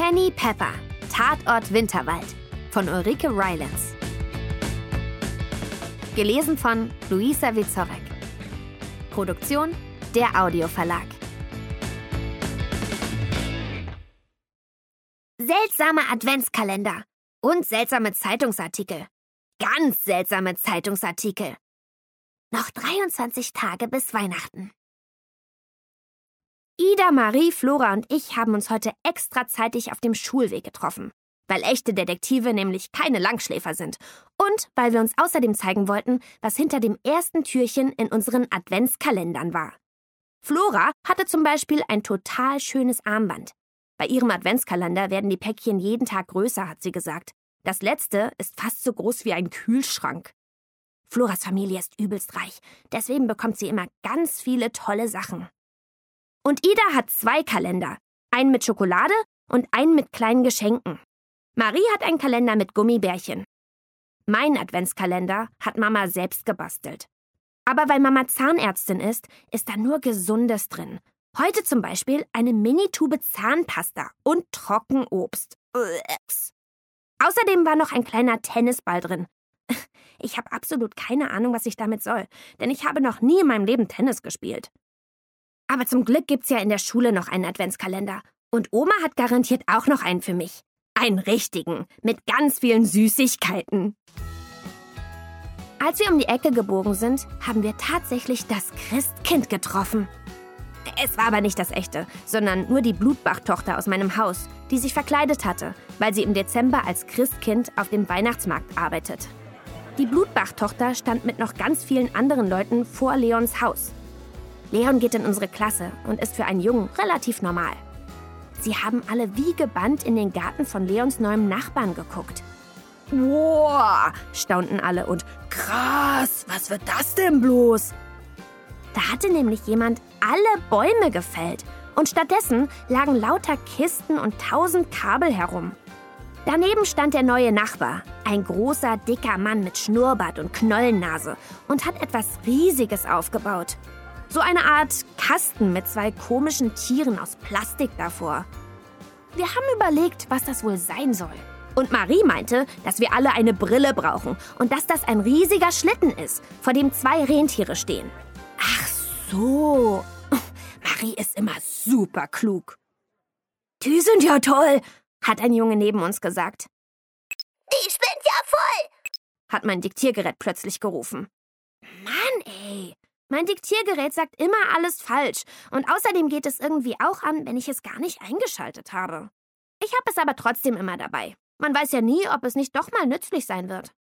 Penny Pepper, Tatort Winterwald von Ulrike Rylance. Gelesen von Luisa Wieczorek. Produktion der Audioverlag. Seltsame Adventskalender und seltsame Zeitungsartikel. Ganz seltsame Zeitungsartikel. Noch 23 Tage bis Weihnachten. Ida, Marie, Flora und ich haben uns heute extra zeitig auf dem Schulweg getroffen, weil echte Detektive nämlich keine Langschläfer sind und weil wir uns außerdem zeigen wollten, was hinter dem ersten Türchen in unseren Adventskalendern war. Flora hatte zum Beispiel ein total schönes Armband. Bei ihrem Adventskalender werden die Päckchen jeden Tag größer, hat sie gesagt. Das letzte ist fast so groß wie ein Kühlschrank. Floras Familie ist übelst reich, deswegen bekommt sie immer ganz viele tolle Sachen. Und Ida hat 2 Kalender, einen mit Schokolade und einen mit kleinen Geschenken. Marie hat einen Kalender mit Gummibärchen. Mein Adventskalender hat Mama selbst gebastelt. Aber weil Mama Zahnärztin ist da nur Gesundes drin. Heute zum Beispiel eine Mini-Tube Zahnpasta und Trockenobst. Außerdem war noch ein kleiner Tennisball drin. Ich habe absolut keine Ahnung, was ich damit soll, denn ich habe noch nie in meinem Leben Tennis gespielt. Aber zum Glück gibt's ja in der Schule noch einen Adventskalender. Und Oma hat garantiert auch noch einen für mich. Einen richtigen, mit ganz vielen Süßigkeiten. Als wir um die Ecke gebogen sind, haben wir tatsächlich das Christkind getroffen. Es war aber nicht das echte, sondern nur die Blutbach-Tochter aus meinem Haus, die sich verkleidet hatte, weil sie im Dezember als Christkind auf dem Weihnachtsmarkt arbeitet. Die Blutbach-Tochter stand mit noch ganz vielen anderen Leuten vor Leons Haus. Leon geht in unsere Klasse und ist für einen Jungen relativ normal. Sie haben alle wie gebannt in den Garten von Leons neuem Nachbarn geguckt. Wow, staunten alle und krass, was wird das denn bloß? Da hatte nämlich jemand alle Bäume gefällt und stattdessen lagen lauter Kisten und 1000 Kabel herum. Daneben stand der neue Nachbar, ein großer, dicker Mann mit Schnurrbart und Knollennase und hat etwas Riesiges aufgebaut. So eine Art Kasten mit 2 komischen Tieren aus Plastik davor. Wir haben überlegt, was das wohl sein soll. Und Marie meinte, dass wir alle eine Brille brauchen und dass das ein riesiger Schlitten ist, vor dem 2 Rentiere stehen. Ach so. Marie ist immer super klug. Die sind ja toll, hat ein Junge neben uns gesagt. Die spinnt ja voll, hat mein Diktiergerät plötzlich gerufen. Mann, ey. Mein Diktiergerät sagt immer alles falsch und außerdem geht es irgendwie auch an, wenn ich es gar nicht eingeschaltet habe. Ich habe es aber trotzdem immer dabei. Man weiß ja nie, ob es nicht doch mal nützlich sein wird.